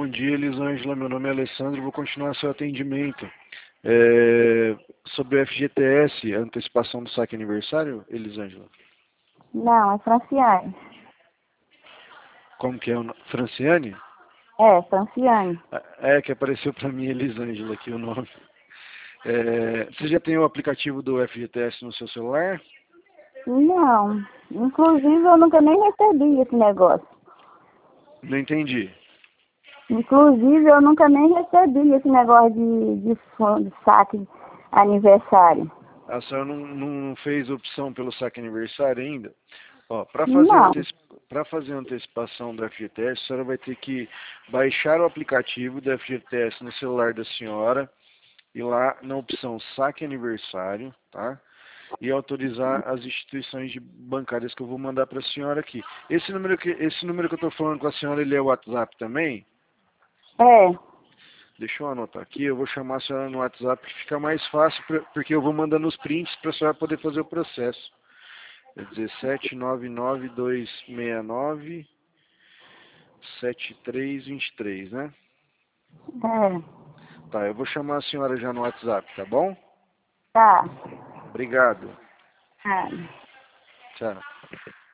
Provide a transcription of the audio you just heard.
Bom dia, Elisângela. Meu nome é Alessandro. Vou continuar seu atendimento. Sobre o FGTS, a antecipação do saque aniversário, Elisângela? Não, é Franciane. Como que é o nome? Franciane? É, Franciane. É que apareceu para mim, Elisângela, aqui o nome. Você já tem o aplicativo do FGTS no seu celular? Não, inclusive eu nunca nem recebi esse negócio. Não entendi. Inclusive eu nunca nem recebi esse negócio de saque aniversário. A senhora não fez opção pelo saque aniversário ainda? Ó, para Não. fazer a antecipação do FGTS, a senhora vai ter que baixar o aplicativo do FGTS no celular da senhora, ir lá na opção saque aniversário, tá? E autorizar as instituições bancárias que eu vou mandar para a senhora aqui. Esse número que eu estou falando com a senhora, ele é o WhatsApp também? É, Deixa eu anotar aqui, eu vou chamar a senhora no WhatsApp que fica mais fácil, porque eu vou mandando os prints para a senhora poder fazer o processo. É 17992697323, né? é, Tá, eu vou chamar a senhora já no WhatsApp, tá bom? tá. Obrigado. Ah. Tchau.